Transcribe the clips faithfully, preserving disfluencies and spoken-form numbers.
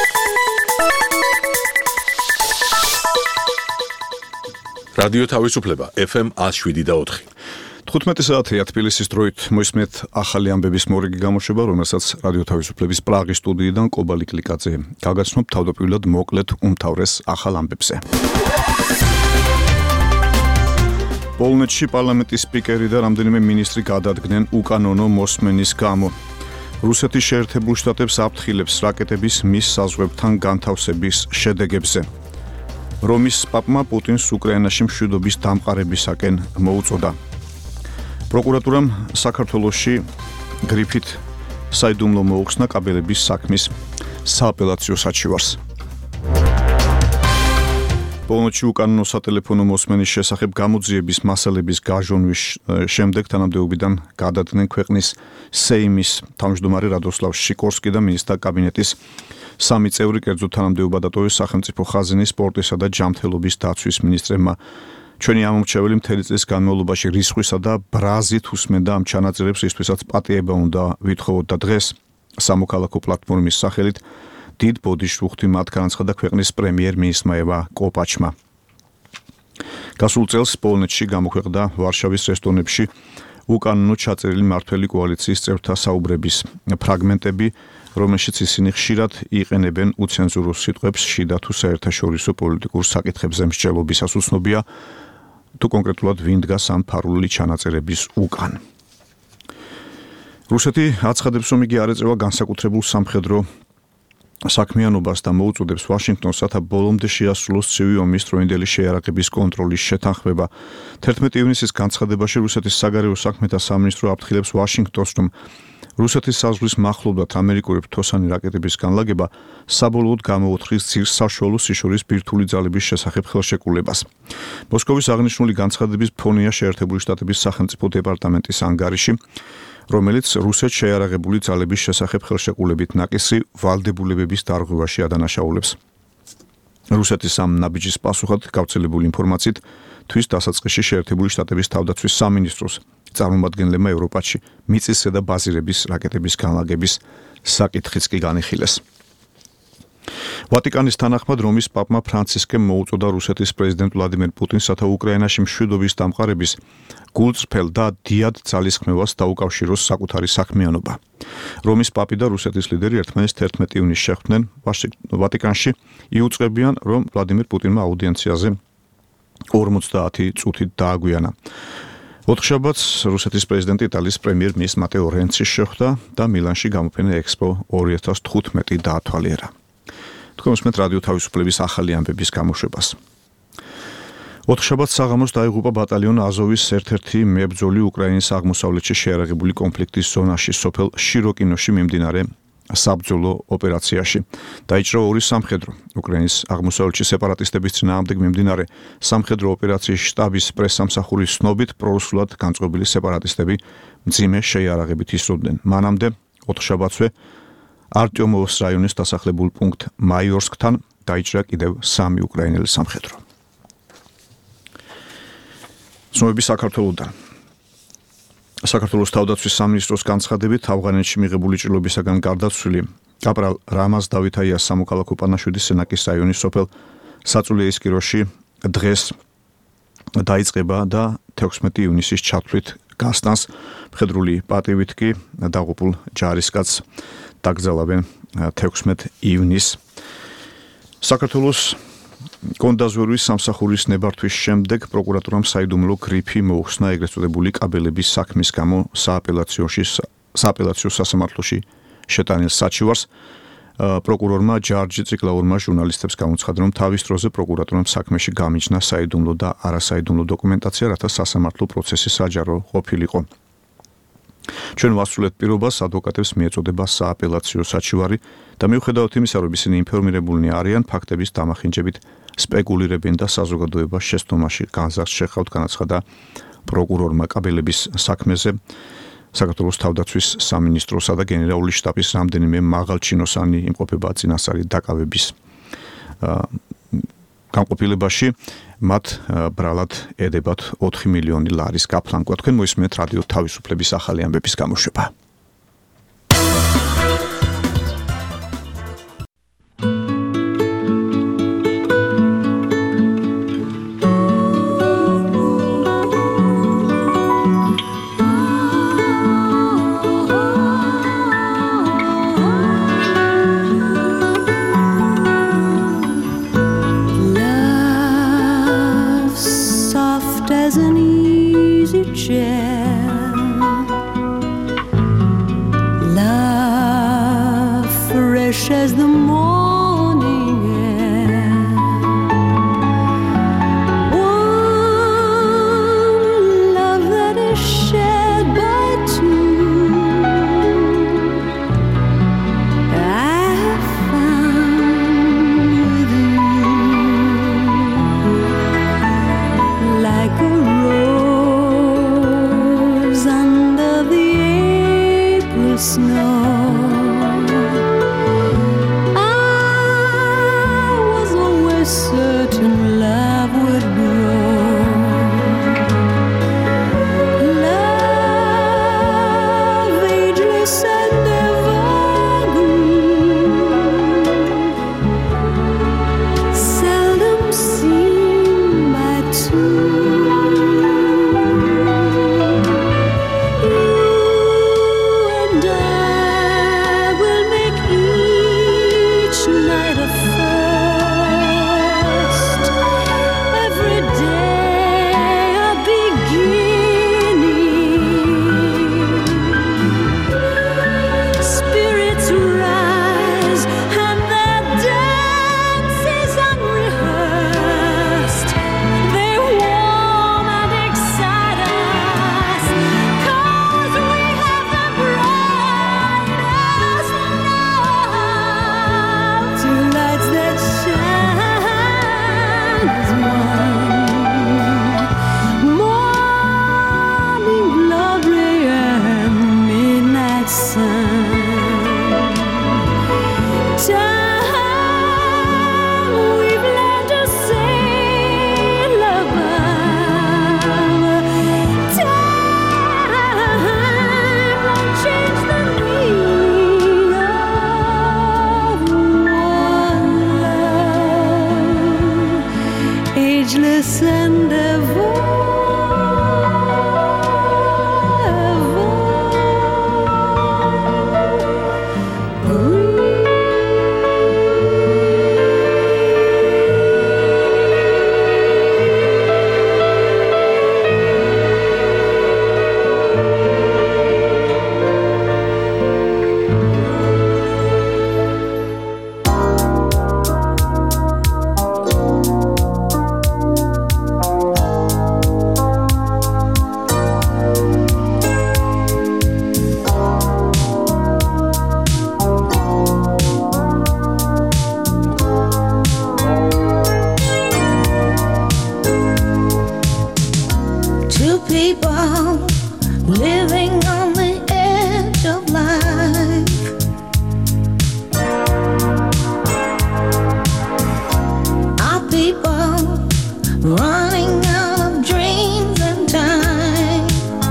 რადიო თავისუფლება ეფ ემ one oh seven და four. თხუთმეტი საათია თბილისის დროით მოისმენთ ახალი ამბების მორიგი გამოშვება, რომელსაც რადიო თავისუფლების პრაღის სტუდიიდან კობალი კლიკაძე გაგაცნობ თავდაპირველად მოკლედ უმთავრეს ახალ ამბებზე. პოლონეთში პარლამენტის სპიკერი და რამდენიმე მინისტრი გადადგნენ უკანონო მოსმენის გამო. რუსეთის შეერთებულ შტატებს აფრთხილებს რაკეტების მის საზღვრებთან განთავსების შედეგებზე. რომის პაპმა პუტინს უკრაინაში მშვიდობის დამყარებისაკენ მოუწოდა. პროკურატურამ საქართველოში გრიფით საიდუმლო მოუხსნა კაბელების საქმის სააპელაციო საჩივარს. პოლონეთში უკანონო სატელეფონო მოსმენის შესახებ გამოძიების მასალების გაჟონვის შემდეგ თანამდებობიდან გადადგნენ ქვეყნის სეიმის თავმჯდომარე რადოსლავ შიკორსკი და მინისტრთა კაბინეტის სამი წევრი, კერძო თანამდებობა დატოვეს სახელმწიფო ხაზინის, სპორტისა და ჯანმრთელობის დაცვის მინისტრებმა. ჩვენი ამომრჩეველი მთელი წლის განმავლობაში რისხვისა და ბრაზით უსმენდა ამ ჩანაწერებს, რისთვისაც პატიება უნდა ვითხოვოთ და დღეს სამოქალაქო პლატფორმის სახელით დიდ ბოდიშრუხთი მათ განაცხადა ქვეყნის პრემიერ-მინისტრმა ევა კოპაჩმა. გასულ წელს პოლონეთში გამოქვეყნდა ვარშავის რესტორნებში უკანონო ჩაწერილი მმართველი კოალიციის წევრთა საუბრების ფრაგმენტები, რომელშიც ისინი ხშირად იყენებენ უცენზურულ სიტყვებს შიდა თუ საერთაშორისო პოლიტიკურ საკითხებზე მსჯელობისას. უცნობია თუ კონკრეტულად ვინ დგას ამ ფარული ჩანაწერების უკან. რუსეთი აცხადებს, რომ იგი არ ეწევა განსაკუთრებულ სამხედრო საქმიანობას და მოუწოდებს ვაშინგტონს, რათა ბოლომდე შეასრულოს ცივი ომის დროინდელი შეიარაღების კონტროლის შეთანხმება. თერთმეტი ივნისის განცხადებაში რუსეთის საგარეო საქმეთა სამინისტრო აფრთხილებს ვაშინგტონს, რომ რუსეთის საზღვრის მახლობლად ამერიკული ფრთოსანი რაკეტების განლაგება საბოლოოდ გამოუთხრის ძირს საშუალო სიშორის ბირთვული ძალების შესახებ ხელშეკრულებას. მოსკოვის აღნიშნული განცხადების ფონია შეერთებული შტატების სახელმწიფო დეპარტამენტის ანგარიში, რომელიც რუსეთს შეიარაღებული ძალების შესახებ ხელშეკრულებით ნაკისი ვალდებულებების დარღვევაში ადანაშაულებს. რუსეთის ამ ნაბიჯის პასუხად გავრცელებული ინფორმაციით თვის დასაწყისში შეერთებული შტატების თავდაცვის სამინისტროს წარმომადგენლებმა ევროპაში მიწისზედა და ბაზირების რაკეტების განლაგების საკითხიც კი განიხილეს. ვატიკანის თანახმად რომის პაპმა ფრანცისკემ მოუწოდა რუსეთის პრეზიდენტ ვლადიმერ პუტინს, რათა უკრაინაში მშვიდობის დამყარების გულწრფელ და დიად ძალისხმევას დაუკავშიროს საკუთარი საქმიანობა. რომის პაპი და რუსეთის ლიდერი ერთმანეთს თერთმეტი ივნისს შეხვდნენ ვატიკანში, იუწყებიან, რომ ვლადიმერ პუტინმა აუდიენციაზე ორმოცდაათი წუთით დააგვიანა. ოთხშაბათს რუსეთის პრეზიდენტი იტალიის პრემიერ-მინისტრ მატეო რენცი შეხვდა და მილანში გამოფენა ექსპო ორი ათას თხუთმეტი დაათვალიერა. თქვენ უსმენთ რადიო თავისუფლების ახალი ამბების გამოშვებას. ოთხშაბათს საღამოს დაიღუპა ბატალიონ აზოვის ერთ-ერთი მებრძოლი უკრაინის აღმოსავლეთში შეიარაღებული კონფლიქტის ზონაში, სოფელ შიროკინოში მიმდინარე საბრძოლო ოპერაციაში. დაიჭრა ორი სამხედრო. უკრაინის აღმოსავლეთში სეპარატისტების წინააღმდეგ მიმდინარე სამხედრო ოპერაციის შტაბის პრესსამსახურის ცნობით, პრორუსულად განწყობილი სეპარატისტები მძიმე შეიარაღებით ისროდნენ. მანამდე ოთხშაბათსვე არტიომოვოს რაიონის დასახლებულ პუნქტ მაიორსკთან დაიჭრა კიდევ სამი უკრაინელი სამხედრო. ცნობები საქართველოდან. საქართველოს თავდაცვის სამინისტროს განცხადებით, ავღანეთში მიღებული ჭრილობისაგან გარდაცვლილი კაპრალ რამაზ დავითაიას სამოქალაქო პანაშვიდის სენაკის რაიონის სოფელ საწულეისკიროში დღეს დაიწყება და თექვსმეტი ივნისის ჩათვლით გასტანს. მხედრული პატივით კი დაღუპულ ჯარისკაცს დაკრძალავენ თექვსმეტ ივნისს. საქართველოს კონდაზვერვის სამსახურის ნებართვის შემდეგ პროკურატურამ საიდუმლო გრიფი მოუხსნა ეგრეთ წოდებული კაბელების საქმის გამო სააპელაციოში სააპელაციო სასამართლოში შეტანილ საჩივარს. პროკურორმა ჯარჯი ციკლაურმა ჟურნალისტებს გამოცხადა, რომ თავის დროზე პროკურატურამ საქმეში გამიჯნა საიდუმლო და არასაიდუმლო დოკუმენტაცია, რათა სასამართლო პროცესი საჯარო ყოფილიყო. ჩვენ ვასრულებთ პირობას ადვოკატებს მიეწოდება სააპელაციო საჩივარი და მიუხედავად იმისა, რომ ისინი ინფორმირებულნი არიან, ფაქტების დამახინჯებით სპეკულირებენ და საზოგადოებას შეცდომაში განზრახს შეხავთ, განაცხადა პროკურორმა. კაბელების საქმეზე საქართველოს თავდაცვის სამინისტროსა და გენერალური შტაბის რამდენიმე მაღალჩინოსანი იმყოფება წინასწარი დაკავების განყოფილებაში. მათ ბრალად ედებათ ოთხი მილიონი ლარის გაფლანგვა. თქვენ მოისმენთ რადიო თავისუფლების ახალი ამბების გამოშვება. fresh as the morning air. One love that is shared by two, I have found with you, like a rose under the April snow. Certain love would grow, love ageless and evergreen, seldom seen by two. You and I will make each night a ageless and ever. Living on the edge of life, our people running out of dreams and time.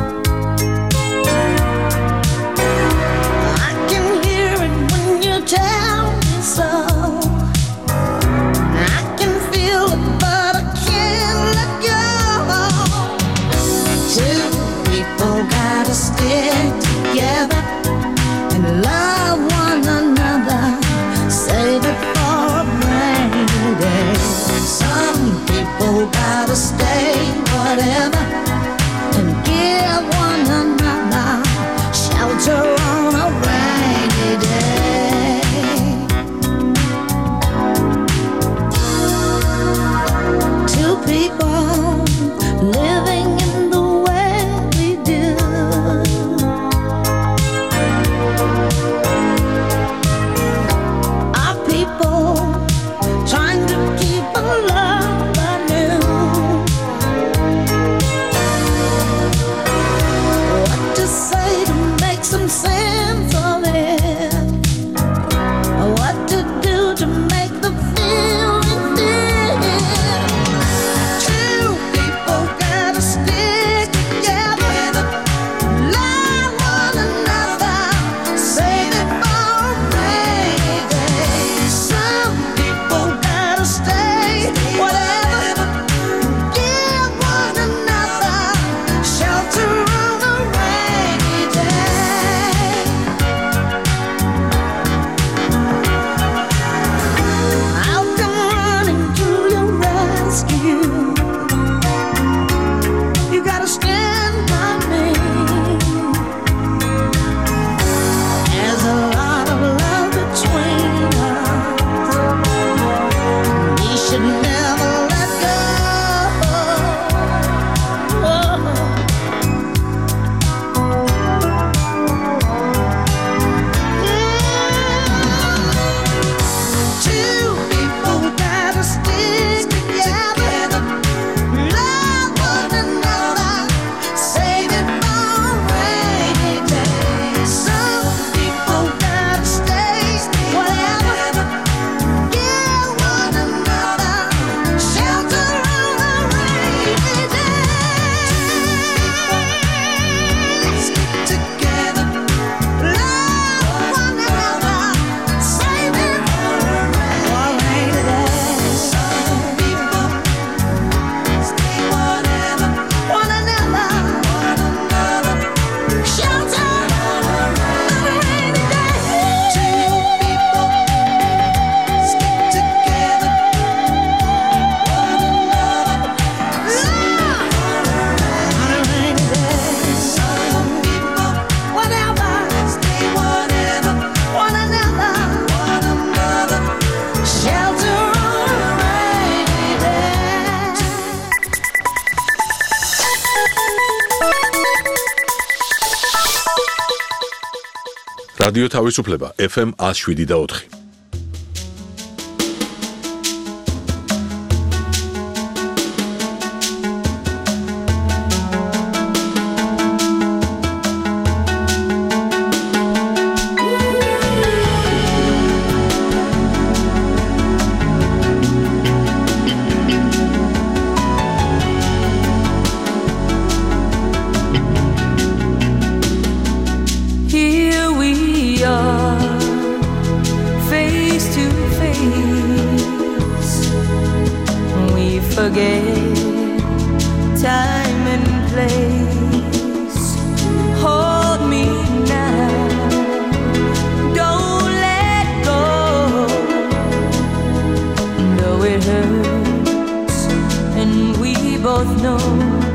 I can hear it when you tell me so. I can feel it, but I can't let go. Two people gotta stick together and love one another. Save it for a rainy day. Some people gotta stay whatever and give one another shelter on a rainy day. რადიო თავისუფლება ეფ ემ one oh seven და four. Forget time and place. Hold me now, don't let go. Though it hurts, and we both know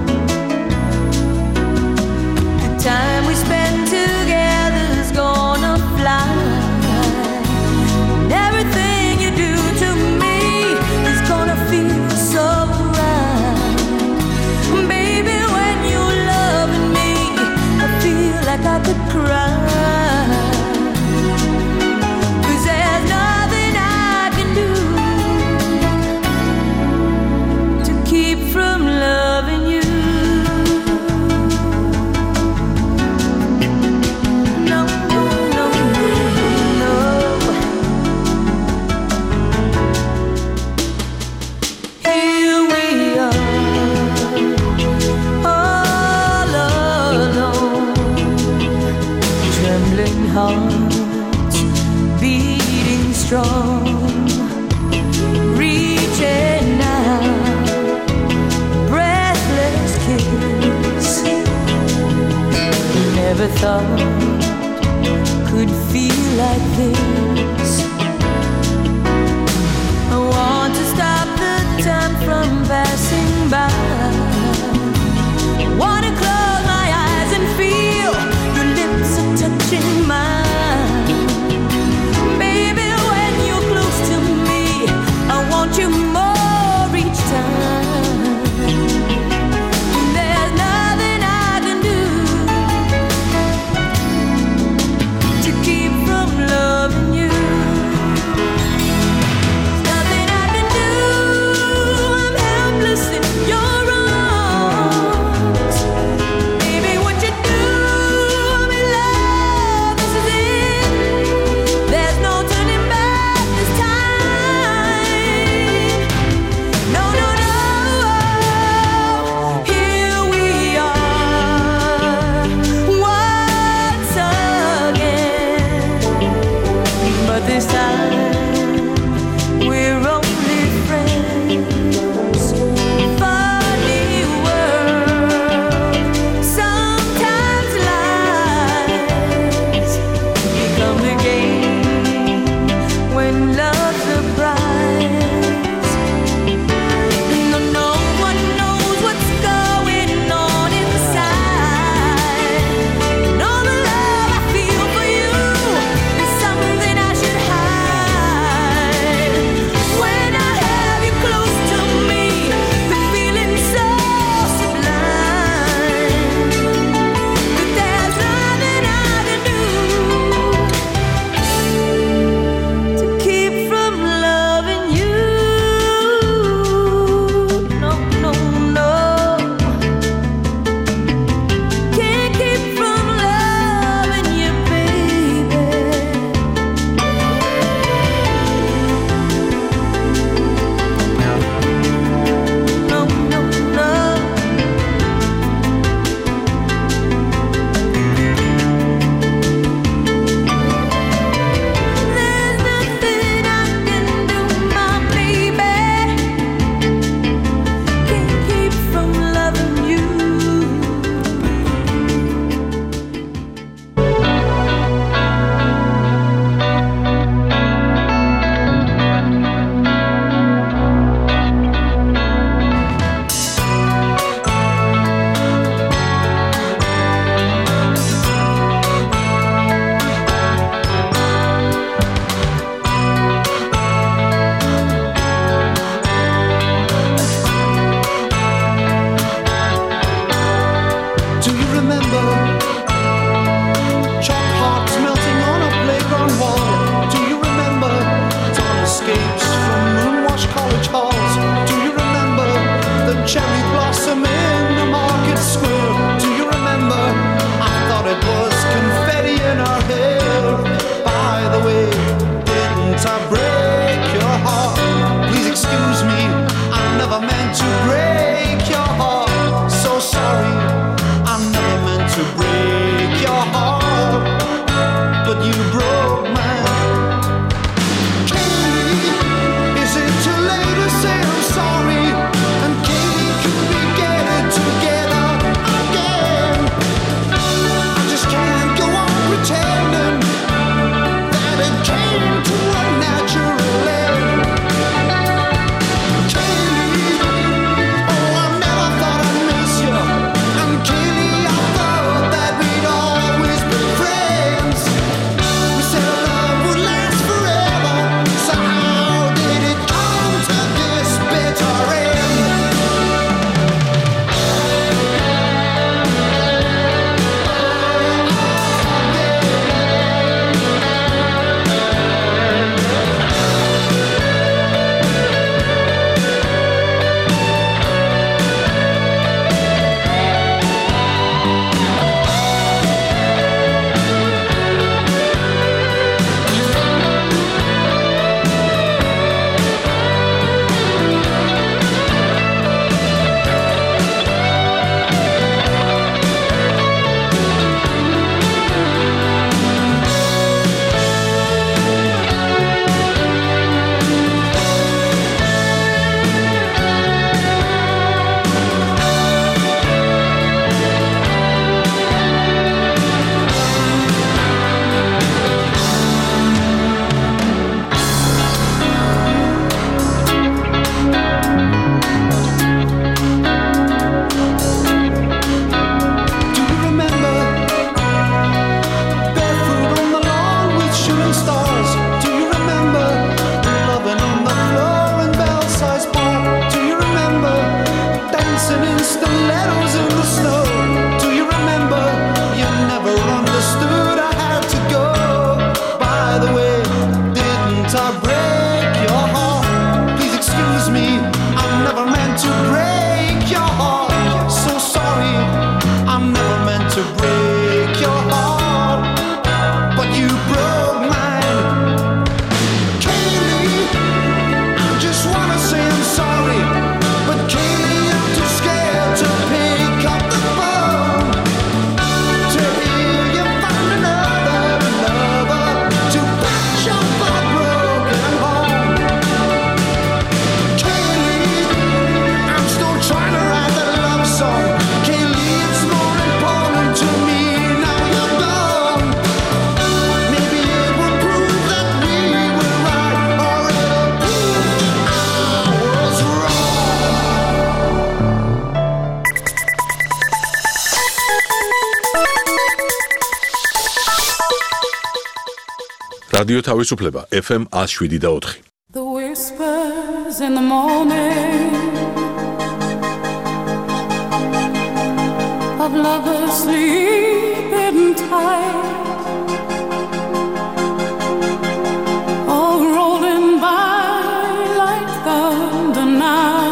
the time we spend together's gonna fly. And everything you do to me is gonna feel so right. Baby, when you're loving me, I feel like I could cry. 'Cause there's nothing I can do to keep from loving you. No, no, no, no. Here we are, all alone, trembling hearts beating strong, reaching out, breathless kiss. Never thought could feel like this. I want to stop the time from passing by. Wanna close my eyes and feel your lips are touching mine. Baby, when you're close to me, I want you more each time. And there's nothing I can do to keep from loving you. never meant to break your heart. So sorry, I'm never meant to break your heart, but you broke mine. Kaylee, I just wanna say I'm sorry, but Kaylee, I'm too scared to pick up the phone to hear you find another lover to patch up our broken home. Kaylee, I'm still trying to write that love song. Kaylee, it's more important to me now you're gone. Maybe it will prove that we were right, or it'll prove I was რადიო თავისუფლება F M one oh seven point four. The whispers in the morning of lovers sleeping tight, all rolling by like thunder now,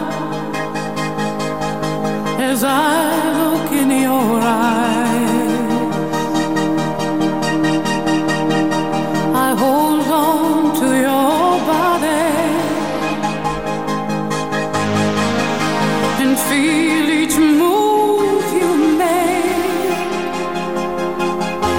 as I look in your eyes. I hold on to your body and feel each move you make.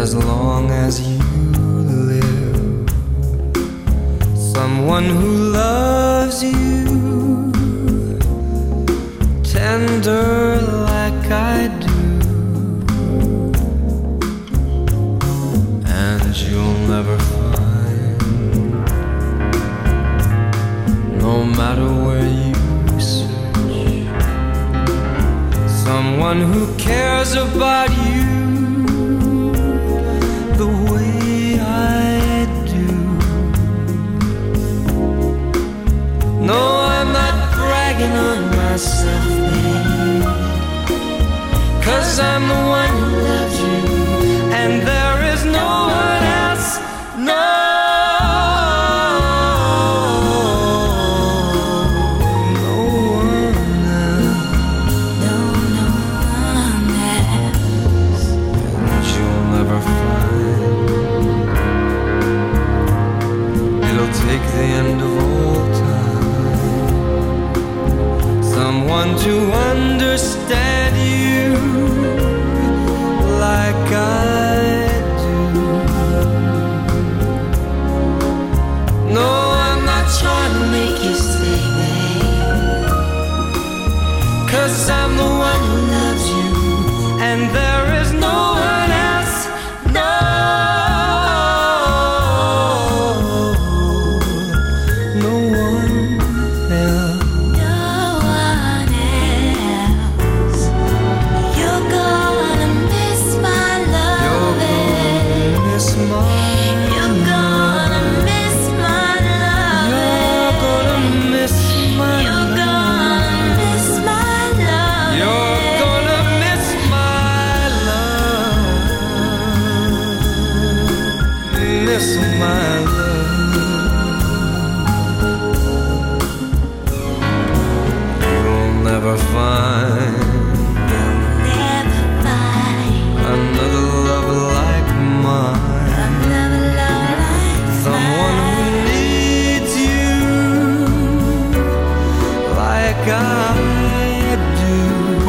as long as you live. Someone who loves you tender like I do, and you'll never find, no matter where you search, someone who cares about you the way I do. No, I'm not bragging on myself, babe, 'cause I'm the one who loves you, and there is no one else. No, no one else. No, no one else. And you'll never find. It'll take the end of all time, someone to understand you like I do. No, I'm not trying to make you stay, babe, 'cause I'm the one who loves you, and there is no one else. No, no one else. No one else. You're gonna miss my loving. Miss my You're gonna miss my loving. You're gonna miss my You're gonna miss my loving. You're gonna miss my love. Miss my love. You'll never find Never find another love like mine. Another love like Someone who needs you like I do.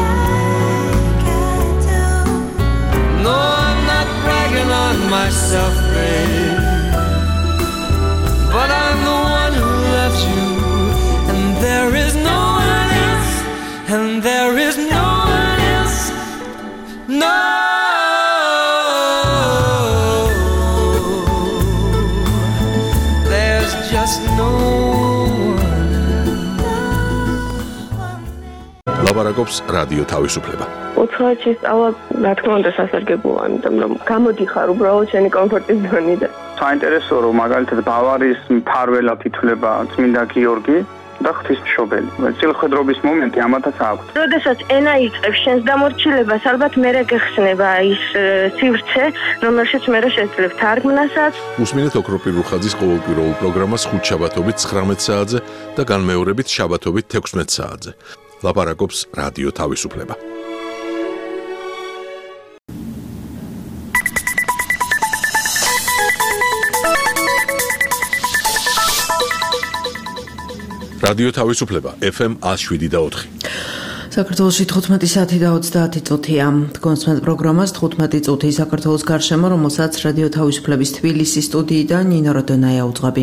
No, I'm not bragging on myself, babe, but I'm the one who loves you, and there is no one else, and there is no one else. No, there's just no one. ლაპარაკობს რადიო თავისუფლება. უცხოეთში სწავლა, რა თქმა უნდა, სასარგებლოა, იმიტომ რომ გამოდიხარ უბრალოდ შენი კომფორტის ზონიდან. საინტერესო რომ მაგალითად ბავარიის მფარველად ითვლება წმინდა გიორგი და ღვთისმშობელი. წილხვედრობის მომენტი ამათაც აქვს. როდესაც ენა იწყებს შენს დამორჩილებას, ალბათ მერე გეხსნება ის э, სივრცე, რომელშიც მერე შეძლებ თარგმნასაც. უსმინეთ ოქროპირ რუხაძის ყოველკვირეულ პროგრამას ხუთშაბათობით ცხრამეტ საათზე და განმეორებით შაბათობით თექვსმეტ საათზე. ლაპარაკობს რადიო თავისუფლება. რადიო თავისუფლება ეფ ემ one oh seven და four. საქართველოში თხუთმეტი საათი და ოცდაათი წუთია. კონსმეთ პროგრამას თხუთმეტი წუთი საქართველოს გარშემო, რომელსაც რადიო თავისუფლების თბილისის სტუდიიდან ნინო როდონაია უძღვები.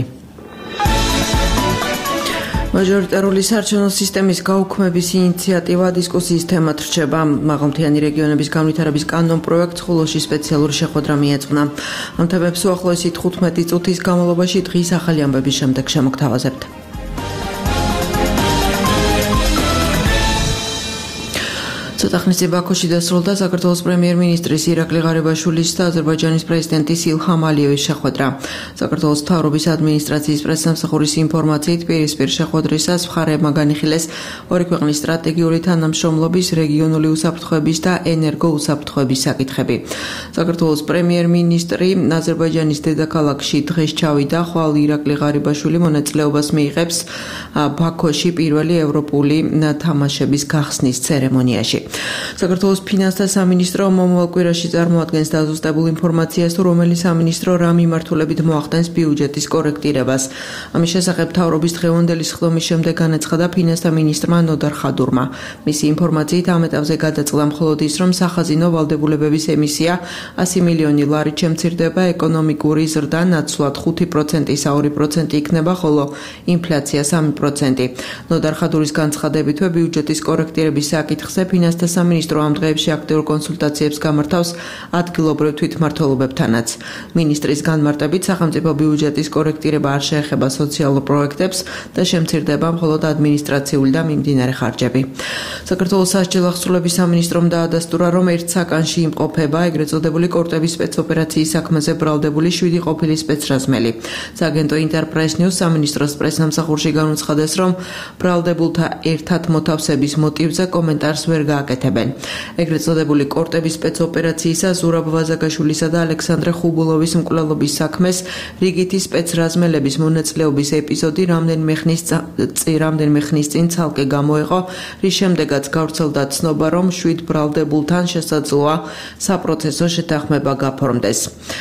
მაჟორიტარული საარჩევნო სისტემის გაუქმების ინიციატივა დისკუსიის თემად რჩება. მაღალმთიანი რეგიონების განვითარების კანონ პროექტს ხულოში სპეციალური შეხვედრა მიეძღვნა. ამ თემებს უახლოესი თხუთმეტი წუთის განმავლობაში დღის ახალი ამბების შემდეგ შემოგთავაზებთ. ცოტა ხნის წინ ბაქოში დასრულდა საქართველოს პრემიერ-მინისტრის ირაკლი ღარიბაშვილის და აზერბაიჯანის პრეზიდენტის ილჰამ ალიევის შეხვედრა. საქართველოს მთავრობის ადმინისტრაციის პრესსამსახურის ინფორმაციით, პირისპირ შეხვედრისას მხარეებმა განიხილეს ორი ქვეყნის სტრატეგიული თანამშრომლობის, რეგიონული უსაფრთხოების და ენერგო უსაფრთხოების საკითხები. საქართველოს პრემიერ-მინისტრი აზერბაიჯანის დედაქალაქში დღეს ჩავიდა, ხვალ ირაკლი ღარიბაშვილი მონაწილეობას მიიღებს ბაქოში პირველი ევროპული თამაშების გახსნის ცერემონიაში. საქართველოს ფინანსთა სამინისტრო მომავალ კვირაში წარმოადგენს დაზუსტებულ ინფორმაციას, თუ რომელი სამინისტრო რა მიმართულებით მოახდენს ბიუჯეტის კორექტირებას. ამის შესახებ მთავრობის დღევანდელი სხდომის შემდეგ განაცხადა ფინანსთა მინისტრმა ნოდარ ხადურმა. მისი ინფორმაციით ამ ეტაპზე გადაწყდა მხოლოდ ის, რომ სახაზინო ვალდებულებების ემისია ასი მილიონი ლარით შემცირდება, ეკონომიკური ზრდა ნაცვლად ხუთი პროცენტი ორი პროცენტი იქნება, ხოლო ინფლაცია სამი პროცენტი. ნოდარ ხადურის განცხადებითვე ბიუჯეტის კორექტირების საკითხზე ფინანსთა სამინისტრო ამ დღეებში აქტიურ კონსულტაციებს გამართავს ადგილობრივ თვითმმართველობებთანაც. მინისტრის განმარტებით სახელმწიფო ბიუჯეტის კორექტირება არ შეეხება სოციალურ პროექტებს და შემცირდება მხოლოდ ადმინისტრაციული და მიმდინარე ხარჯები. საქართველოს სასჯელ აღსრულების სამინისტრომ დაადასტურა, რომ ერთ საკანში იმყოფება ეგრეთ წოდებული კორტების სპეცოპერაციის საქმეზე ბრალდებული შვიდი ყოფილი სპეცრაზმელი. სააგენტო ინტერპრეს ნიუს სამინისტროს პრესნამსახურში განუცხადეს, რომ ბრალდებულთა ერთად მოთავსების მოტივზე კომენტარს ვერ გააკეთებენ. ეგრეთ წოდებული კორტების სპეცოპერაციისა ზურაბ ვაზაგაშვილისა და ალექსანდრე ხუბულოვის მკვლელობის საქმეს რიგითი სპეცრაზმელების მონაწილეობის ეპიზოდი რამდენიმე ხნის რამდენიმე ხნის წინ ცალკე გამოეყო, რის შემდეგაც გავრცელდა ცნობა, რომ შვიდ ბრალდებულთან შესაძლოა საპროცესო შეთანხმება გაფორმდეს.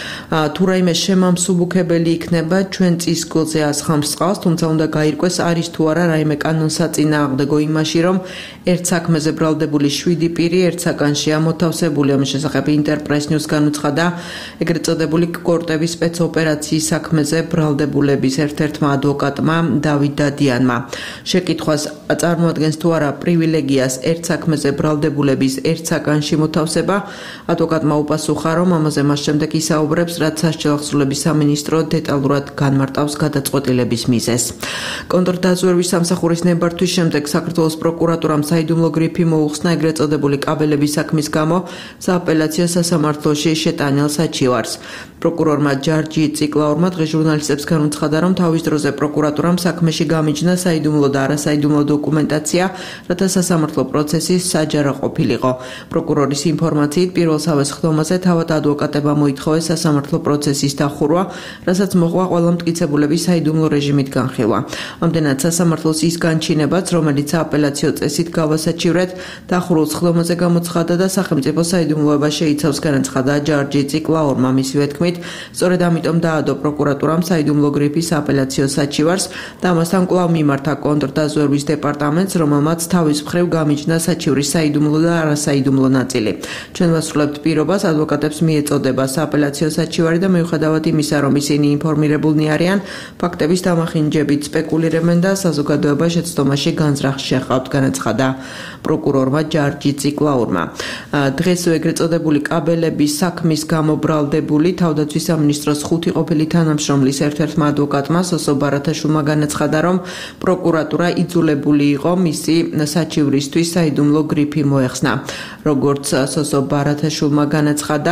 თუ რაიმე შემამსუბუქებელი იქნება, ჩვენ წისქვილზე ასხამს წყალს, თუმცა უნდა გაირკვეს არის თუ არა რაიმე კანონსაწინააღმდეგო იმაში, რომ ერთ საქმეზე ბრალდებული შვიდი პირი ერთ საკანშია მოთავსებული. ამის შესახებ ინტერპრეს ნიუს განუცხადა ეგრეთ წოდებული კორტების სპეცოპერაციის საქმეზე ბრალდებულების ერთ-ერთმა ადვოკატმა დავით დადიანმა. შეკითხვას წარმოადგენს თუ არა პრივილეგიას ერთ საქმეზე ბრალდებულების ერთ საკანში მოთავსება, ადვოკატმა უპასუხა, რომ ამაზე მას შემდეგ ისაუბრებს, რაც სასჯელ აღსრულების სამინისტრო დეტალურად განმარტავს გადაწყვეტილების მიზეზს. კონტრდაზვერვის სამსახურის ნებართვის შემდეგ საქართველოს პროკურატურამ საიდუმლო გრიფი მოუხსნა ეგრეთ წოდებული კაბელების საქმის გამო სააპელაციო სასამართლოში შეტანილ საჩივარს. პროკურორმა ჯარჯი ციკლაურმა დღეს ჟურნალისტებს განუცხადა, რომ თავის დროზე პროკურატურამ საქმეში გამიჯნა საიდუმლო და არასაიდუმლო დოკუმენტაცია, რათა სასამართლო პროცესი საჯარო ყოფილიყო. პროკურორის ინფორმაციით პირველსავე სხდომაზე თავად ადვოკატებმა მოითხოვეს სასამართლო პროცესის დახურვა, რასაც მოყვა ყველა მტკიცებულების საიდუმლო რეჟიმით განხილვა. ამდენად სასამართლოს ის განჩინებაც, რომელიც სააპელაციო წესით გავასაჩივრეთ, დახურულ სხდომაზე გამოცხადა და სახელმწიფო საიდუმლოება შეიცავს, განაცხადა ჯარჯი ციკლაურმა. მისივე თქმით, სწორედ ამიტომ დაადო პროკურატურამ საიდუმლო გრიფის აპელაციო საჩივარს და ამასთან კვლავ მიმართა კონტრდაზვერვის დეპარტამენტს, რომელმაც თავის მხრივ გამიჯნა საჩივრის საიდუმლო და არასაიდუმლო ნაწილი. ჩვენ ვასრულებთ პირობას ადვოკატებს მიეწოდება სააპელაციო საჩივარი და მიუხედავად იმისა, რომ ისინი ინფორმირებულნი არიან, ფაქტების დამახინჯებით სპეკულირებენ და საზოგადოება შეცდომაში განზრახ შეჰყავთ, განაცხადა პროკურორმა ჯარჯი ციკლაურმა. დღეს ეგრეთ წოდებული კაბელების საქმის გამო ბრალდებული თავდაცვის სამინისტროს ხუთი ყოფილი თანამშრომლის ერთ-ერთმა ადვოკატმა სოსო ბარათაშვილმა განაცხადა, რომ პროკურატურა იძულებული იყო მისი საჩივრისთვის საიდუმლო გრიფი მოეხსნა. როგორც სოსო ბარათაშვილმა განაცხადა,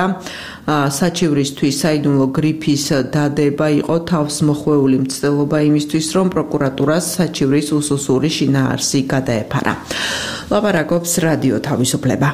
საჩივრისთვის საიდუმლო გრიფის დადება იყო თავს მოხვეული მცდელობა იმისთვის, რომ პროკურატურას საჩივრის უსუსური შინაარსი გადაეფარა. ლაპარაკობს რადიო თავისუფლება.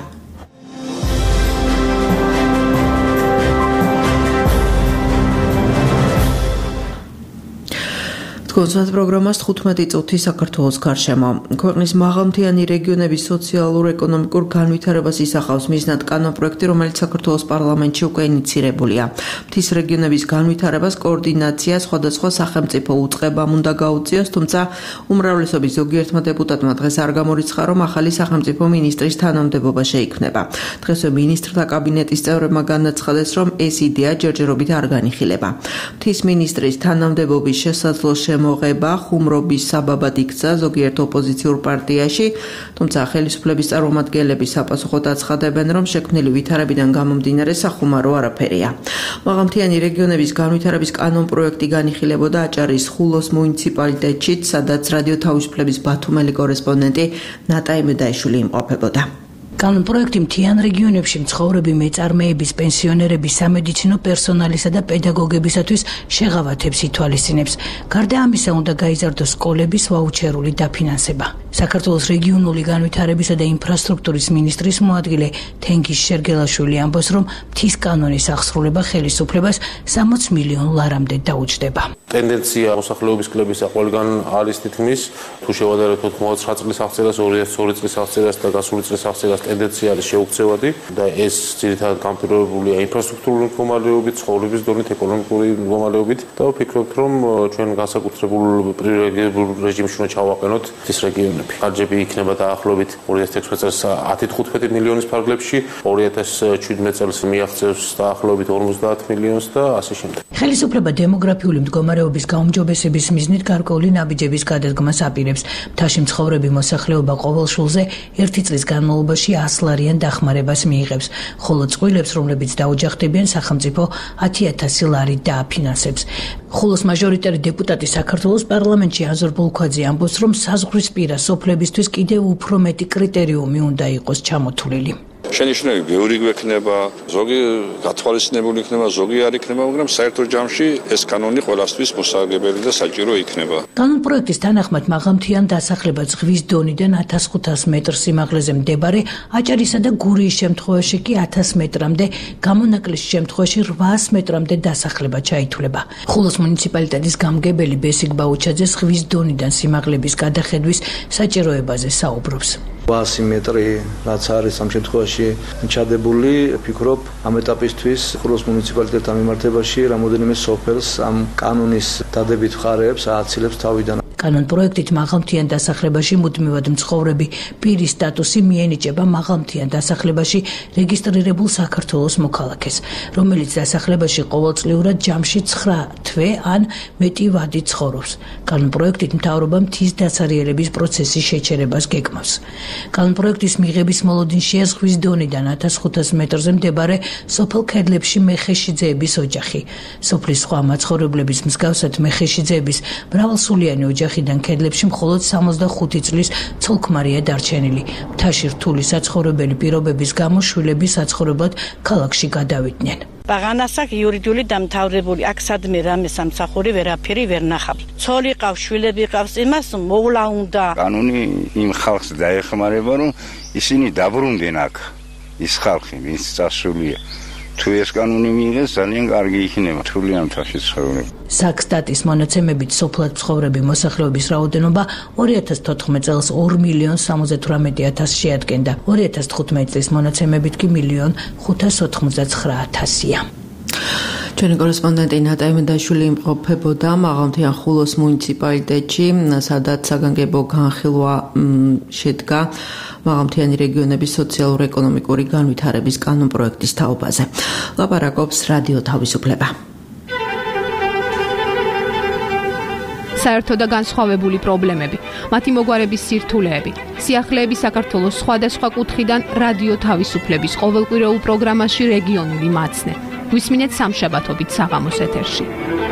კონსულტ პროგრამას თხუთმეტი წუთი საქართველოს გარშემო. ქვეყნის მაღალმთიანი რეგიონების სოციალურ-ეკონომიკურ განვითარებას ისახავს მიზნად კანონპროექტი, რომელიც საქართველოს პარლამენტში უკვე ინიცირებულია. მთის რეგიონების განვითარებას კოორდინაცია სხვადასხვა სახელმწიფო უწყებამ უნდა გაუწიოს, თუმცა უმრავლესობის ზოგიერთმა დეპუტატმა დღეს არ გამორიცხა, რომ ახალი სახელმწიფო მინისტრის თანამდებობა შეიქმნება. დღესვე მინისტრთა კაბინეტის წევრებმა განაცხადეს, რომ ეს იდეა ჯერჯერობით არ განიხილება. მთის მინისტრის თანამდებობის შესაძლო მოღება ხუმრობის საბაბად იქცა ზოგიერთ ოპოზიციურ პარტიაში, თუმცა ხელისუფლების წარმომადგენლები საპასუხოდ აცხადებენ, რომ შექმნილი ვითარებიდან გამომდინარე სახუმარო არაფერია. მაღალმთიანი რეგიონების განვითარების კანონპროექტი განიხილებოდა აჭარის ხულოს მუნიციპალიტეტში, სადაც რადიო თავისუფლების ბათუმელი კორესპონდენტი ნატა იმედაიშვილი იმყოფებოდა. კანონპროექტი მთიან რეგიონებში მცხოვრები მეწარმეების, პენსიონერების, სამედიცინო პერსონალისა და პედაგოგებისათვის შეღავათებს ითვალისწინებს. გარდა ამისა, უნდა გაიზარდოს სკოლების ვაუჩერული დაფინანსება. საქართველოს რეგიონული განვითარებისა და ინფრასტრუქტურის მინისტრის მოადგილე თენგიზ შერგელაშვილი ამბობს, რომ მთის კანონის აღსრულება ხელისუფლებას სამოც მილიონ ლარამდე დაუჯდება. ტენდენცია მოსახლეობის კლებისა ყველგან არის თითქმის, თუ შევადარებთ ოცდაოთხ წლის აღწერას, ორი ათას ორი წლის აღწერას და გასული წლის აღწერას ტენდენცია არის შეუქცევადი და ეს ძირითადად განპირობებულია ინფრასტრუქტურული მდგომარეობით, ცხოვრების დონით, ეკონომიკური მდგომარეობით და ვფიქრობთ, რომ ჩვენ განსაკუთრებულ პრივილეგირებულ რეჟიმში უნდა ჩავაყენოთ ეს რეგიონები. ხარჯები იქნება დაახლოებით ორი ათას თექვსმეტ წელს ათი თხუთმეტი მილიონის ფარგლებში, ორი ათას შვიდმეტ წელს მიაღწევს დაახლოებით ორმოცდაათ მილიონს და ასე შემდეგ. ხელისუფლება დემოგრაფიული მდგომარეობის გაუმჯობესების მიზნით გარკვეული ნაბიჯების გადადგმას აპირებს. მთაში მცხოვრები მოსახლეობა ყოველ შულზე ერთი წლის განმავლობაში ას ლარიან დახმარებას მიიღებს, ხოლო წყვილებს, რომლებიც დაოჯახდებიან, სახელმწიფო ათი ათასი ლარი დააფინანსებს. ხულოს მაჟორიტარი დეპუტატი საქართველოს პარლამენტში აზორ ბოლქვაძე ამბობს, რომ საზღვრისპირა სოფლებისთვის კიდევ უფრო მეტი კრიტერიუმი უნდა იყოს ჩამოთვლილი. შენიშვნები ბევრი გვექნება, ზოგი გათვალისწინებული იქნება, ზოგი არ იქნება, მაგრამ საერთო ჯამში ეს კანონი ყველასთვის მოსაგებელი და საჭირო იქნება. კანონპროექტის თანახმად მაღალმთიან დასახლება ზღვის დონიდან ათას ხუთას მეტრ სიმაღლეზე მდებარე აჭარისა და გურიის შემთხვევაში კი ათას მეტრამდე, გამონაკლის შემთხვევაში რვაას მეტრამდე დასახლება ჩაითვლება. ხულოს მუნიციპალიტეტის გამგებელი ბესიკ ბაუჩაძე ზღვის დონიდან სიმაღლების გადახედვის საჭიროებაზე საუბრობს. რვაასი მეტრი რაც არის ამ შემთხვევაში ჩადებული, ვფიქრობ, ამ ეტაპისთვის ხულოს მუნიციპალიტეტთან მიმართებაში რამოდენიმე სოფელს ამ კანონის დადებით მხარეებს ააცილებს თავიდან. კანონპროექტით მაღალმთიან დასახლებაში მუდმივად მცხოვრები პირის სტატუსი მიენიჭება მაღალმთიან დასახლებაში რეგისტრირებულ საქართველოს მოქალაქეს, რომელიც დასახლებაში ყოველწლიურად ჯამში ცხრა თვე ან მეტი ვადი ცხოვრობს. კანონპროექტით მთავრობა მთის დასარიელების პროცესის შეჩერებას გეგმავს. კანონპროექტის მიღების მოლოდინშია ზღვის დონიდან ათას ხუთას მეტრზე მდებარე სოფელ ქედლებში მეხეშიძეების ოჯახი. სოფლის სხვა მაცხოვრებლების მსგავსად მეხეშიძეების მრავალსულიანი ოჯახიდან ქედლებში მხოლოდ სამოცდახუთი წლის ცოლ-ქმარია დარჩენილი. მთაში რთული საცხოვრებელი პირობების გამო შვილები საცხოვრებლად ქალაქში გადავიდნენ. ბაღანასაკ იურიდიული დამთავრებული აქ სადმე რამე სამსახური ვერაფერი ვერ ნახავ. ცოლი ყავს, შვილები ყავს, იმას მოვლა უნდა. კანონი იმ ხალხს დაეხმარება, რომ ისინი დაბრუნდნენ აქ. ის ხალხი, ვინც წასულია. თუ ეს კანონი მიიღეს, ძალიან კარგი იქნება თვლიან მთაში ცხოვრება. საქსტატის მონაცემებით სოფლად მცხოვრები მოსახლეობის რაოდენობა ორი ათას თოთხმეტ წელს ორ მილიონ სამოცდათვრამეტი ათასს შეადგენდა. ორი ათას თხუთმეტი წლის მონაცემებით კი მილიონ ხუთას ოთხმოცდაცხრა ათასია. ჩვენი კორესპონდენტი ნატა იმედაშვილი იმყოფებოდა მაღალმთიან ხულოს მუნიციპალიტეტში, სადაც საგანგებო განხილვა შედგა მაღალმთიანი რეგიონების სოციალურ-ეკონომიკური განვითარების კანონპროექტის თაობაზე. ლაპარაკობს რადიო თავისუფლება. საერთო და განსხვავებული პრობლემები, მათი მოგვარების სირთულეები, სიახლეები საქართველოს სხვადასხვა კუთხიდან რადიო თავისუფლების ყოველკვირეულ პროგრამაში რეგიონული მაცნე. გვისმინეთ სამშაბათობით საღამოს ეთერში.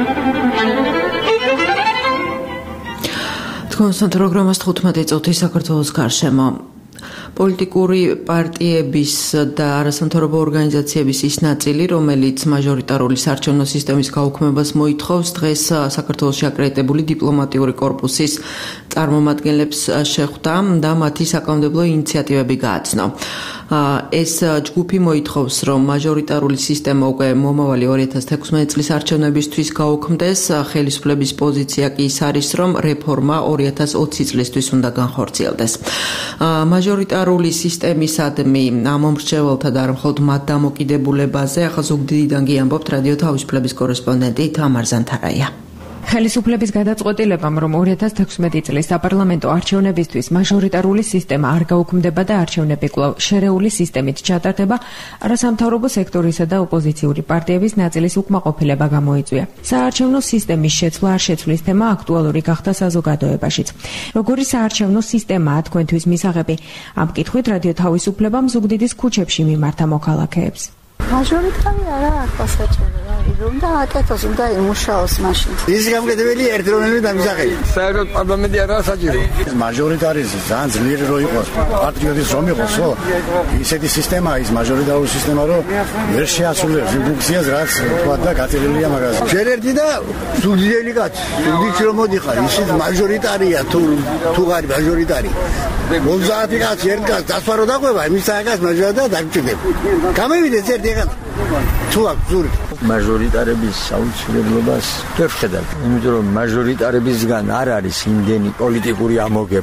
თქვენთან პროგრამას თხუთმეტი წუთი საქართველოს გარშემო. პოლიტიკური პარტიების და არასამთავრობო ორგანიზაციების ის ნაწილი, რომელიც მაჟორიტარული საარჩევნო სისტემის გაუქმებას მოითხოვს, დღეს საქართველოში აკრედიტებული დიპლომატიური კორპუსის წარმომადგენლებს შეხვდა და მათი საკანონმდებლო ინიციატივები გააცნო. ეს ჯგუფი მოითხოვს, რომ მაჟორიტარული სისტემა უკვე მომავალი ორი ათას თექვსმეტი წლის არჩევნებისთვის გაუქმდეს, ხელისუფლების პოზიცია კი ის არის, რომ რეფორმა ორი ათას ოცი წლისთვის უნდა განხორციელდეს. მაჟორიტარული სისტემისადმი ამომრჩეველთა და არა მხოლოდ მათ დამოკიდებულებაზე ახლა ზუგდიდიდან კი ამბობთ რადიო თავისუფლების კორესპონდენტი თამარ ზანთარაია. ხელისუფლების გადაწყვეტილებამ, რომ ორი ათას თექვსმეტი წლის საპარლამენტო არჩევნებისთვის მაჟორიტარული სისტემა არ გაუქმდება და არჩევნები კვლავ შერეული სისტემით ჩატარდება, არასამთავრობო სექტორისა და ოპოზიციური პარტიების ნაწილის უკმაყოფილება გამოიწვია. საარჩევნო სისტემის შეცვლა არ შეცვლის თემა აქტუალური გახდა საზოგადოებაშიც. როგორი საარჩევნო სისტემაა თქვენთვის მისაღები? ამ კითხვით რადიო თავისუფლებამ ზუგდიდის ქუჩებში მიმართა მოქალაქეებს. მაჟორიტარი არა არ პასაჭერია. უნდა აკეთოს, უნდა იმუშაოს მაშინ. ის გამგებელი ერთდროულად დამისახები. საერთოდ პარლამენტი არა საჭირო. მაჟორიტარიზმი ძალიან ძლიერი რო იყოს, პატრიოტის რომ იყოს, ხო? ისეთი სისტემა ის მაჟორიტარული სისტემა რო ვერ შეასრულებს იმ ფუნქციას, რაც თქვა და გაწელილია მაგაზე. შერერთი და სულიელი კაცი, სულიც რომ მოდიხარ, ისიც მაჟორიტარია თუ თუ გარი მაჟორიტარი. ოცდაათი კაცი ერთ კაცს დასვარო დაყვება, იმის საკაც მაჟორიტარი დაგჭირდება. გამევიდეს ერთ ეხლა თუ აქ ზური მაჟორიტარების აუცილებლობას ვერ ხედავ, იმიტომ რომ მაჟორიტარებისგან არ არის იმდენი პოლიტიკური ამოგება.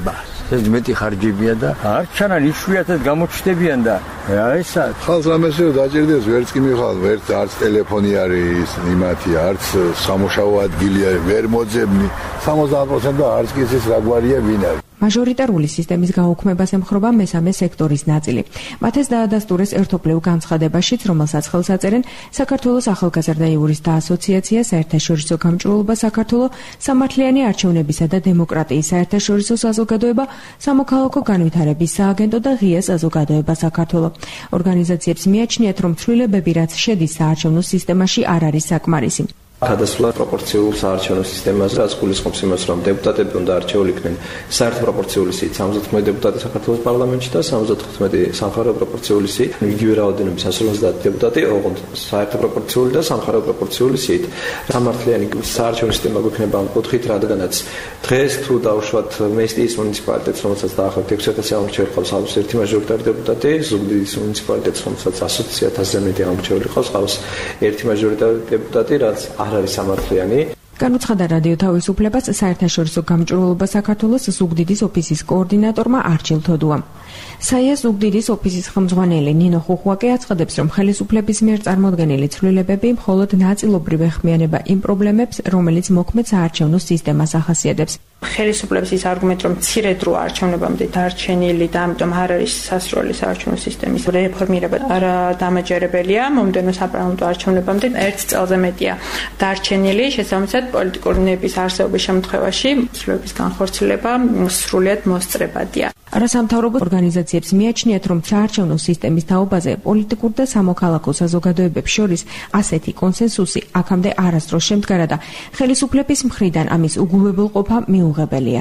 ეს მეტი ხარჯებია და არ ჩანან იშვიათად გამოჩნდებიან და აი ეს ხალხს რამეს რომ დაჭირდეს ვერც კი მიხვალ ვერც არც ტელეფონი არის იმათი არც სამუშაო ადგილია ვერ მოძებნი სამოცდაათ პროცენტი არც კი ის რა გვარია ვინ არის მაჟორიტარული სისტემის გაუქმებას ემხრობა მესამე სექტორის ნაწილი. მათ ეს დაადასტურეს ერთობლივ განცხადებაშიც, რომელსაც ხელს აწერენ საქართველოს ახალგაზრდა იურისტთა ასოციაცია, საერთაშორისო გამჭვირვალობა საქართველო, სამართლიანი არჩევნებისა და დემოკრატიის საერთაშორისო საზოგადოება, სამოქალაქო განვითარების სააგენტო და ღია საზოგადოება საქართველო. ორგანიზაციებს მიაჩნიათ, რომ ცვლილებები, რაც შედის საარჩევნო სისტემაში, არ არის საკმარისი. გადასვლა პროპორციულ საარჩევნო სისტემაზე, რაც გულისხმობს იმას, რომ დეპუტატები უნდა არჩეულიყვნენ საერთო პროპორციული სიით სამოცდათმეტი დეპუტატი საქართველოს პარლამენტში და სამოცდათხუთმეტი სამხარეო პროპორციული სიით, იგივე რაოდენობის ასი ოცდაათი დეპუტატი, ოღონდ საერთო პროპორციული და სამხარეო პროპორციული სიით. სამართლიანი საარჩევნო სისტემა გვექნება ამ კუთხით, რადგანაც დღეს თუ დავუშვათ მესტიის მუნიციპალიტეტს, რომელსაც დაახლოებით ექვსი ათასი ამორჩეული ყავს, ყავს ერთი მაჟორიტარი დეპუტატი, ზუგდიდის მუნიციპალიტეტს, რომელსაც ათი ათასზე მეტი ამორჩეული ყავს, ყავს ერთი მაჟორიტარი დეპუტატი, რაც არ არის სამართლიანი. განუცხადა რადიო თავისუფლებას საერთაშორისო გამჭვირვალობა საქართველოს ზუგდიდის ოფისის კოორდინატორმა არჩილ თოდუამ. საიას ზუგდიდის ოფისის ხელმძღვანელი ნინო ხუხუაკე აცხადებს, რომ ხელისუფლების მიერ წარმოდგენილი ცვლილებები მხოლოდ ნაწილობრივ ეხმიანება იმ პრობლემებს, რომელიც მოქმედ საარჩევნო სისტემას ახასიათებს. ხელისუფლების ის არგუმენტი, რომ მცირე დრო არჩევნებამდე დარჩენილი და ამიტომ არ არის სასროლი საარჩევნო სისტემის რეფორმირება არ დამაჯერებელია, მომდევნო საპარლამენტო არჩევნებამდე ერთ წელზე მეტია დარჩენილი, შესაბამისად პოლიტიკური ნების არსებობის შემთხვევაში ცვლილებების განხორციელება სრულად მოსწრებადია. არასამთავრობო ორგანიზაციებს მიაჩნიათ, რომ საარჩევნო სისტემის თაობაზე პოლიტიკურ და სამოქალაქო საზოგადოებებს შორის ასეთი კონსენსუსი აქამდე არასდროს შემდგარა და ხელისუფლების მხრიდან ამის უგულებელყოფა მიუღებელია.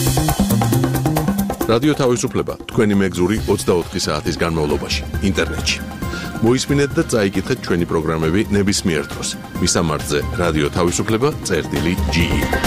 რადიო თავისუფლება თქვენი მეგზური ოცდაოთხი საათის განმავლობაში ინტერნეტში. მოისმინეთ და წაიკითხეთ ჩვენი პროგრამები ნებისმიერ დროს. მისამართზე რადიო თავისუფლება წერტილი ჯი.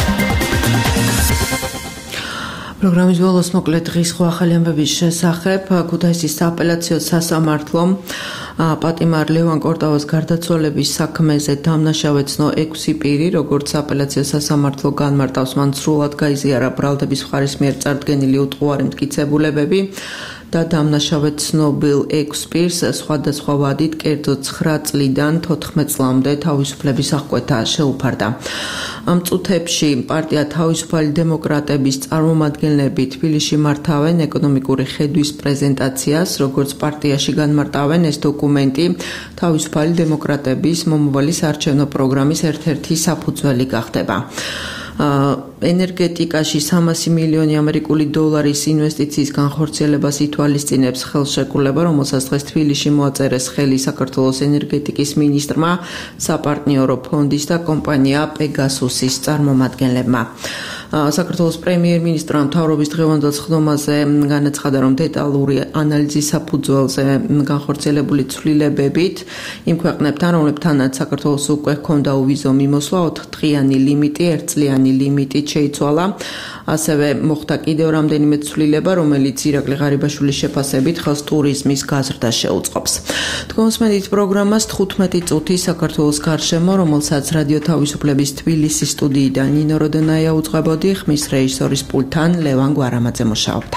პროგრამის ბოლოს მოკლედ დღის სხვა ახალი ამბების შესახებ ქუთაისის სააპელაციო სასამართლომ პატიმარ ლევან კორტავას გარდაცვალების საქმეზე დამნაშავე ცნო ექვსი პირი, როგორც სააპელაციო სასამართლო განმარტავს, მან სრულად გაიზიარა ბრალდების მხარის მიერ წარდგენილი უტყუარი მტკიცებულებები და დამნაშავე ცნობილ ექვს პირს სხვადასხვა ვადით კერძო ცხრა წლიდან თოთხმეტ წლამდე თავისუფლების აღკვეთა შეუფარდა. ამ წუთებში პარტია თავისუფალი დემოკრატების წარმომადგენლები თბილისში მართავენ ეკონომიკური ხედვის პრეზენტაციას, როგორც პარტიაში განმარტავენ, ეს დოკუმენტი თავისუფალი დემოკრატების მომავალი საარჩევნო პროგრამის ერთ-ერთი საფუძველი გახდება. ენერგეტიკაში სამასი მილიონი ამერიკული დოლარის ინვესტიციის განხორციელებას ითვალისწინებს ხელშეკრულება, რომელსაც დღეს თბილისში მოაწერეს ხელი საქართველოს ენერგეტიკის მინისტრმა, საპარტნიორო ფონდის და კომპანია პეგასუსის წარმომადგენლებმა. საქართველოს პრემიერ-მინისტრმა მთავრობის დღევანდელ სხდომაზე განაცხადა, რომ დეტალური ანალიზის საფუძველზე განხორციელებული ცვლილებებით იმ ქვეყნებთან, რომლებთანაც საქართველოს უკვე ჰქონდა უვიზო მიმოსვლა, ოთხდღიანი ლიმიტი, ერთწლიანი ლიმიტით შეიცვალა. ასევე მოხდა კიდევ რამდენიმე ცვლილება, რომელიც ირაკლი ღარიბაშვილის შეფასებით ხელს ტურიზმის გაზრდას შეუწყობს. თქვენსმენით პროგრამას თხუთმეტი წუთი საქართველოს გარშემო, რომელსაც რადიო თავისუფლების თბილისის სტუდიიდან ნინო როდონაია უძღვებოდა. ხმის რეჟისორის პულტთან ლევან გვარამაძე მუშაობდა.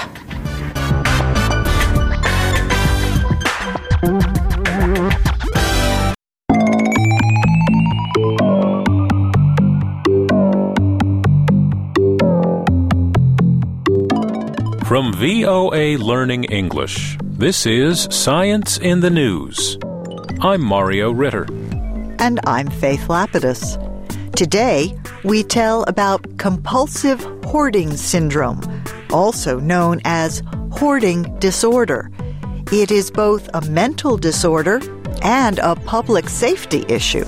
From V O A Learning English, this is Science in the News. I'm Mario Ritter. And I'm Faith Lapidus. Today, we tell about compulsive hoarding syndrome, also known as hoarding disorder. It is both a mental disorder and a public safety issue.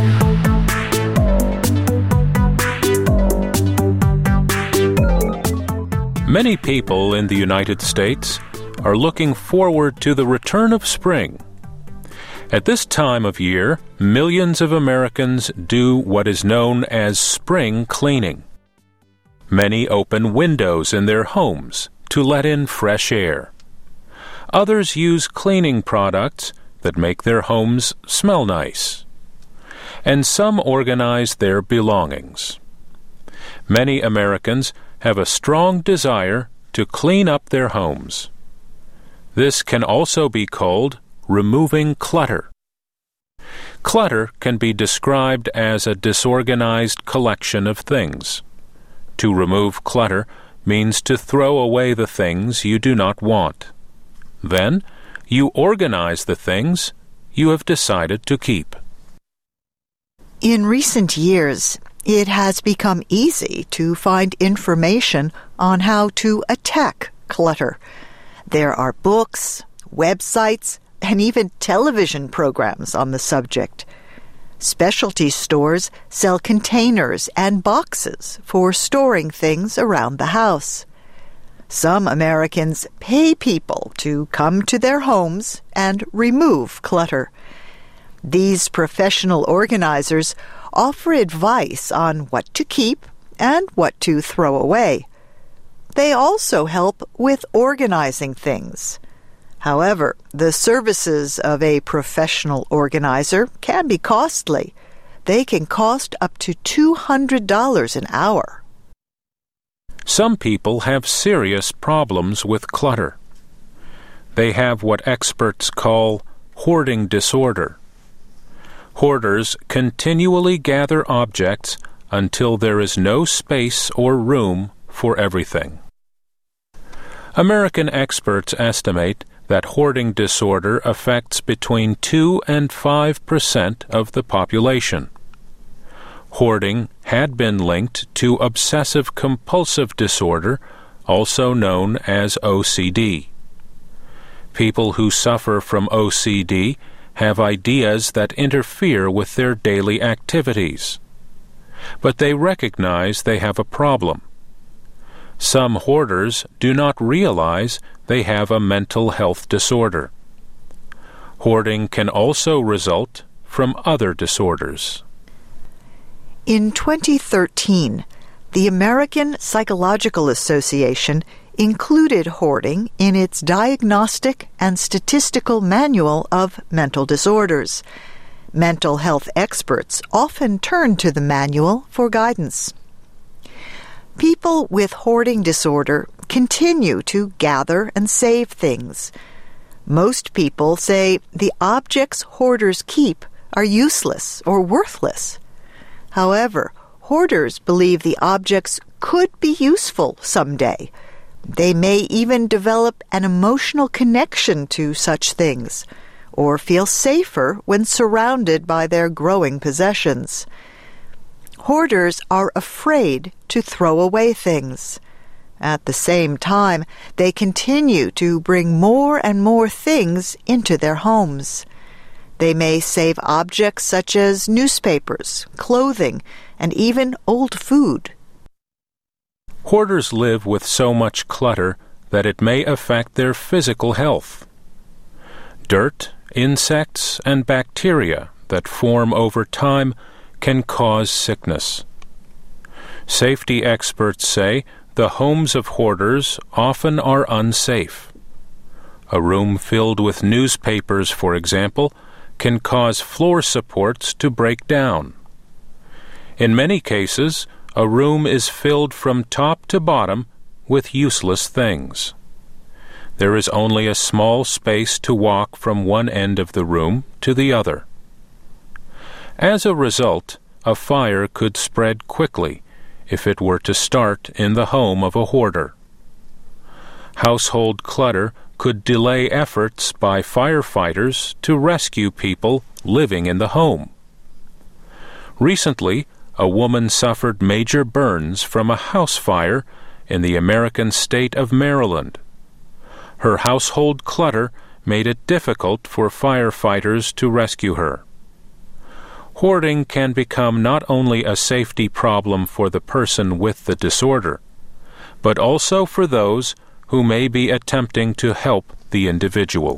Many people in the United States are looking forward to the return of spring. At this time of year, millions of Americans do what is known as spring cleaning. Many open windows in their homes to let in fresh air. Others use cleaning products that make their homes smell nice. And some organize their belongings. Many Americans have a strong desire to clean up their homes. This can also be called removing clutter. Clutter can be described as a disorganized collection of things. To remove clutter means to throw away the things you do not want. Then, you organize the things you have decided to keep. In recent years, it has become easy to find information on how to attack clutter. There are books, websites, and even television programs on the subject. Specialty stores sell containers and boxes for storing things around the house. Some Americans pay people to come to their homes and remove clutter. These professional organizers offer advice on what to keep and what to throw away. They also help with organizing things. However, the services of a professional organizer can be costly. They can cost up to two hundred dollars an hour. Some people have serious problems with clutter. They have what experts call hoarding disorder. Hoarders continually gather objects until there is no space or room for everything. American experts estimate that hoarding disorder affects between two and five percent of the population. Hoarding had been linked to obsessive-compulsive disorder, also known as O C D. People who suffer from O C D have ideas that interfere with their daily activities. But they recognize they have a problem. Some hoarders do not realize they have a mental health disorder. Hoarding can also result from other disorders. In twenty thirteen, the American Psychological Association included hoarding in its Diagnostic and Statistical Manual of Mental Disorders. Mental health experts often turn to the manual for guidance. People with hoarding disorder continue to gather and save things. Most people say the objects hoarders keep are useless or worthless. However, hoarders believe the objects could be useful someday. They may even develop an emotional connection to such things, or feel safer when surrounded by their growing possessions. Hoarders are afraid to throw away things. At the same time, they continue to bring more and more things into their homes. They may save objects such as newspapers, clothing, and even old food. Hoarders live with so much clutter that it may affect their physical health. Dirt, insects, and bacteria that form over time can cause sickness. Safety experts say the homes of hoarders often are unsafe. A room filled with newspapers, for example, can cause floor supports to break down. In many cases, a room is filled from top to bottom with useless things. There is only a small space to walk from one end of the room to the other. As a result, a fire could spread quickly if it were to start in the home of a hoarder. Household clutter could delay efforts by firefighters to rescue people living in the home. Recently, a woman suffered major burns from a house fire in the American state of Maryland. Her household clutter made it difficult for firefighters to rescue her. Hoarding can become not only a safety problem for the person with the disorder, but also for those who may be attempting to help the individual.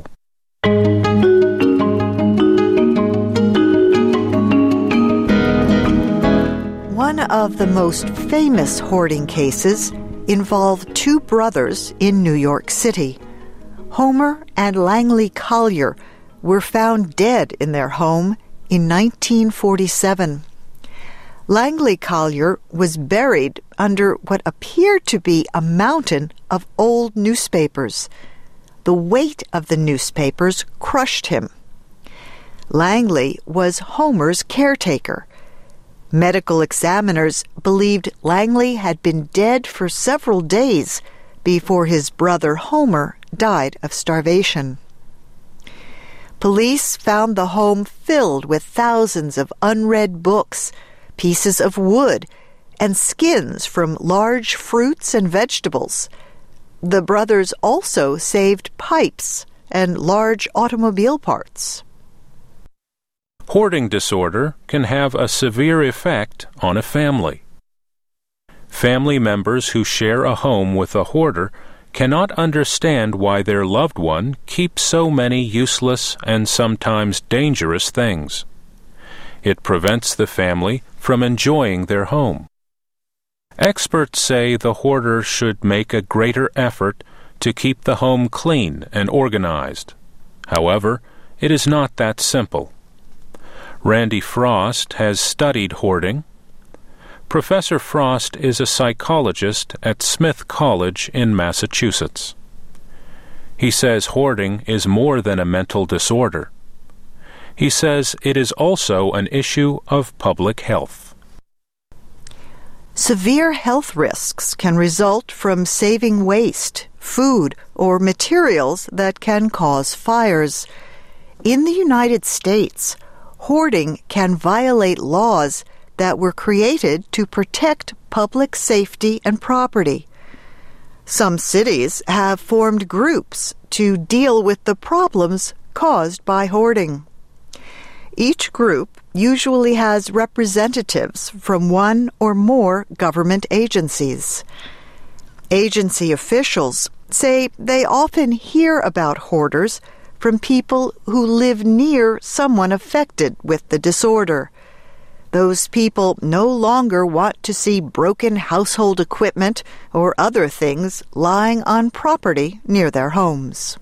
One of the most famous hoarding cases involved two brothers in New York City. Homer and Langley Collier were found dead in their home in nineteen forty-seven. Langley Collier was buried under what appeared to be a mountain of old newspapers. The weight of the newspapers crushed him. Langley was Homer's caretaker. Medical examiners believed Langley had been dead for several days before his brother Homer died of starvation. Police found the home filled with thousands of unread books, pieces of wood, and skins from large fruits and vegetables. The brothers also saved pipes and large automobile parts. Hoarding disorder can have a severe effect on a family. Family members who share a home with a hoarder cannot understand why their loved one keeps so many useless and sometimes dangerous things. It prevents the family from enjoying their home. Experts say the hoarder should make a greater effort to keep the home clean and organized. However, it is not that simple. Randy Frost has studied hoarding. Professor Frost is a psychologist at Smith College in Massachusetts. He says hoarding is more than a mental disorder. He says it is also an issue of public health. Severe health risks can result from saving waste, food, or materials that can cause fires. In the United States, hoarding can violate laws that were created to protect public safety and property. Some cities have formed groups to deal with the problems caused by hoarding. Each group usually has representatives from one or more government agencies. Agency officials say they often hear about hoarders from people who live near someone affected with the disorder. Those people no longer want to see broken household equipment or other things lying on property near their homes.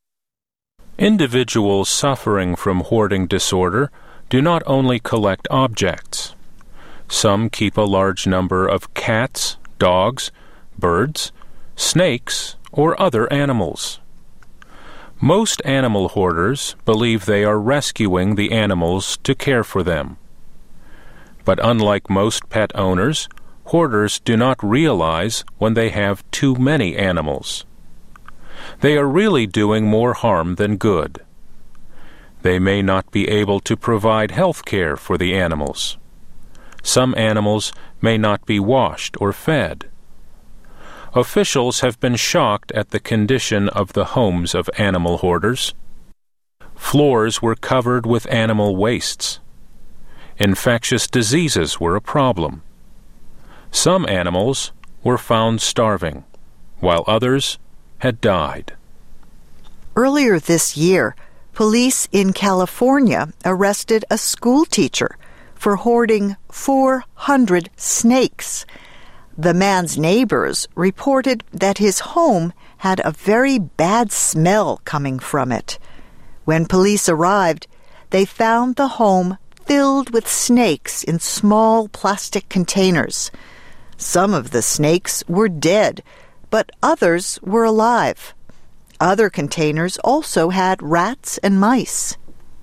Individuals suffering from hoarding disorder do not only collect objects. Some keep a large number of cats, dogs, birds, snakes, or other animals. Most animal hoarders believe they are rescuing the animals to care for them. But unlike most pet owners, hoarders do not realize when they have too many animals. They are really doing more harm than good. They may not be able to provide health care for the animals. Some animals may not be washed or fed. Officials have been shocked at the condition of the homes of animal hoarders. Floors were covered with animal wastes. Infectious diseases were a problem. Some animals were found starving, while others had died. Earlier this year, police in California arrested a school teacher for hoarding four hundred snakes. The man's neighbors reported that his home had a very bad smell coming from it. When police arrived, they found the home filled with snakes in small plastic containers. Some of the snakes were dead, but others were alive. Other containers also had rats and mice.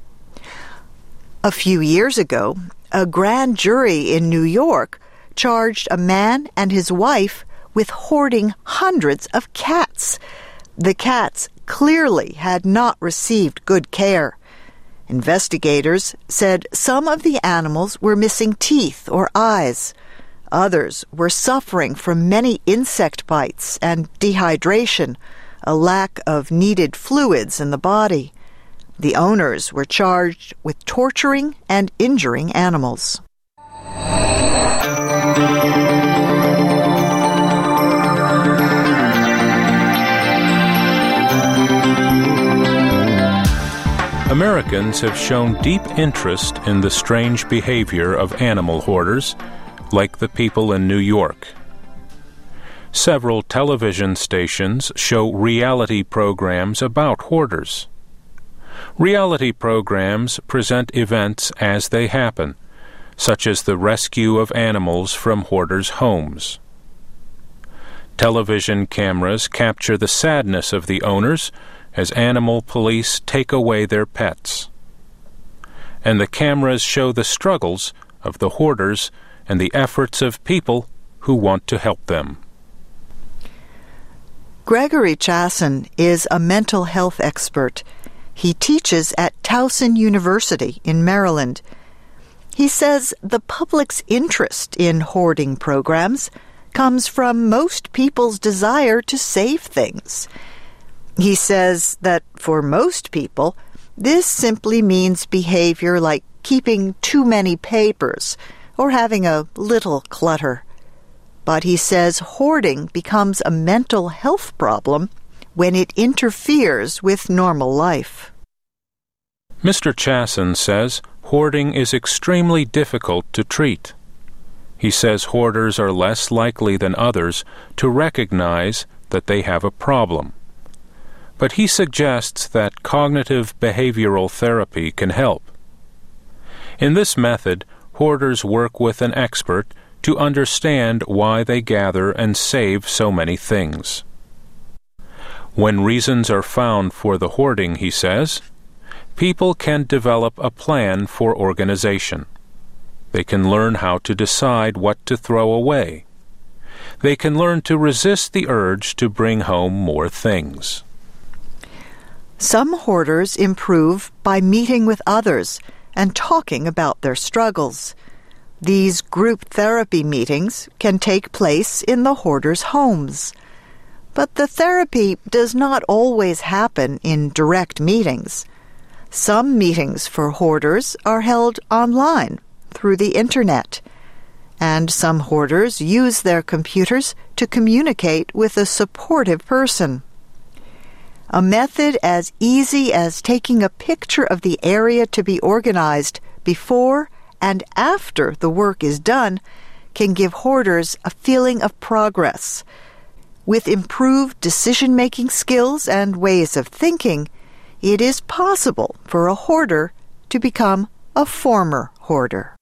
A few years ago, a grand jury in New York charged a man and his wife with hoarding hundreds of cats. The cats clearly had not received good care. Investigators said some of the animals were missing teeth or eyes. Others were suffering from many insect bites and dehydration, a lack of needed fluids in the body. The owners were charged with torturing and injuring animals. Americans have shown deep interest in the strange behavior of animal hoarders, like the people in New York. Several television stations show reality programs about hoarders. Reality programs present events as they happen, such as the rescue of animals from hoarders' homes. Television cameras capture the sadness of the owners as animal police take away their pets. And the cameras show the struggles of the hoarders and the efforts of people who want to help them. Gregory Chasin is a mental health expert. He teaches at Towson University in Maryland. He says the public's interest in hoarding programs comes from most people's desire to save things. He says that for most people, this simply means behavior like keeping too many papers or having a little clutter. But he says hoarding becomes a mental health problem when it interferes with normal life. Mister Chasin says hoarding is extremely difficult to treat. He says hoarders are less likely than others to recognize that they have a problem. But he suggests that cognitive behavioral therapy can help. In this method, hoarders work with an expert to understand why they gather and save so many things. When reasons are found for the hoarding, he says, people can develop a plan for organization. They can learn how to decide what to throw away. They can learn to resist the urge to bring home more things. Some hoarders improve by meeting with others and talking about their struggles. These group therapy meetings can take place in the hoarders' homes. But the therapy does not always happen in direct meetings. Some meetings for hoarders are held online through the internet, and some hoarders use their computers to communicate with a supportive person. A method as easy as taking a picture of the area to be organized before and after the work is done can give hoarders a feeling of progress. With improved decision-making skills and ways of thinking, it is possible for a hoarder to become a former hoarder.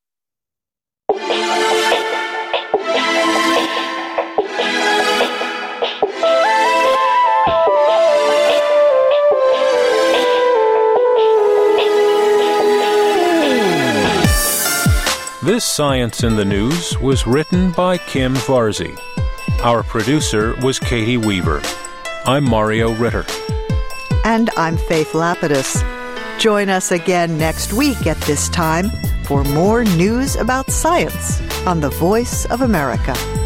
This Science in the News was written by Kim Varzi. Our producer was Katie Weaver. I'm Mario Ritter. And I'm Faith Lapidus. Join us again next week at this time for more news about science on the Voice of America.